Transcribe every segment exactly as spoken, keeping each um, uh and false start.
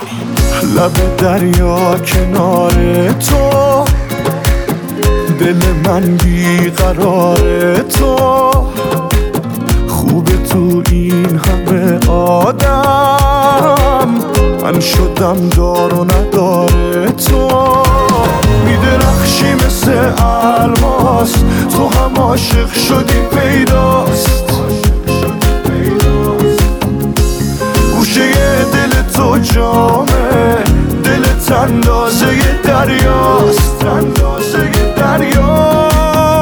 لب دریا کنار تو، دل من بیقرار تو، خوبه تو این همه آدم، من شدم دار و نداره تو. میدرخشی مثل الماس، تو هم عاشق شدی پیداست، گوشه دل تو جامه، دلت اندازه دریاست، اندازه دریاست.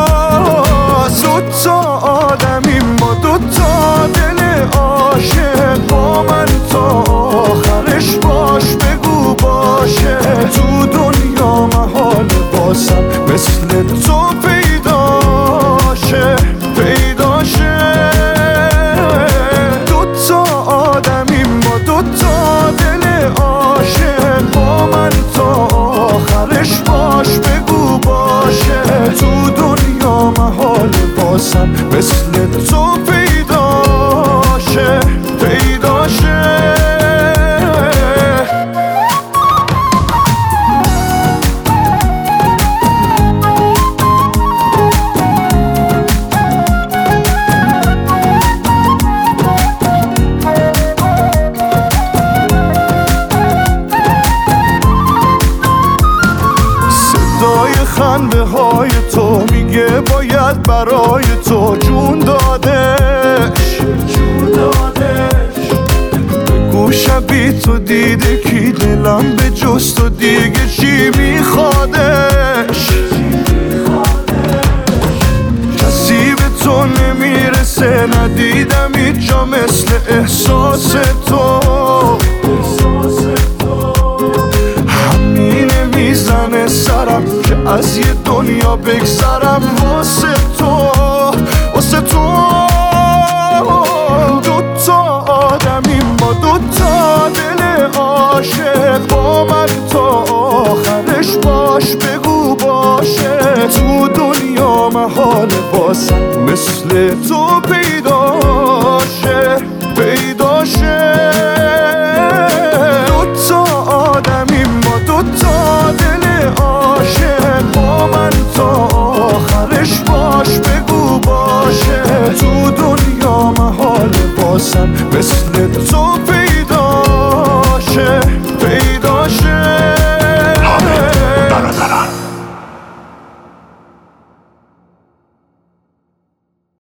دوتا آدمی ما، دوتا دل عاشق، با من تا آخرش باش، بگو باشه. تو دنیا محال باسم مثل تو پیداشه، پیداشه. دوتا آدمی ما، دوتا دل عاشق، با من تا آخرش باش، بگو باشه. تو دنیا محال باسم مثل تو پیداشه، پیداشه. خنده های تو میگه باید برای تو جون دادش، جون دادش. بگو شبی تو دیده کی دلم به جز تو دیگه چی میخوادش، کسی به تو نمیرسه، ندیدم هیچ جا مثل احساس تو. همینه میزنه سرم که از یه دنیا بگذرم واسه تو، واسه تو. دوتا آدمی ما، دوتا دل عاشق، با من تا آخرش باش، بگو باشه. تو دنیا محال باسم مثل تو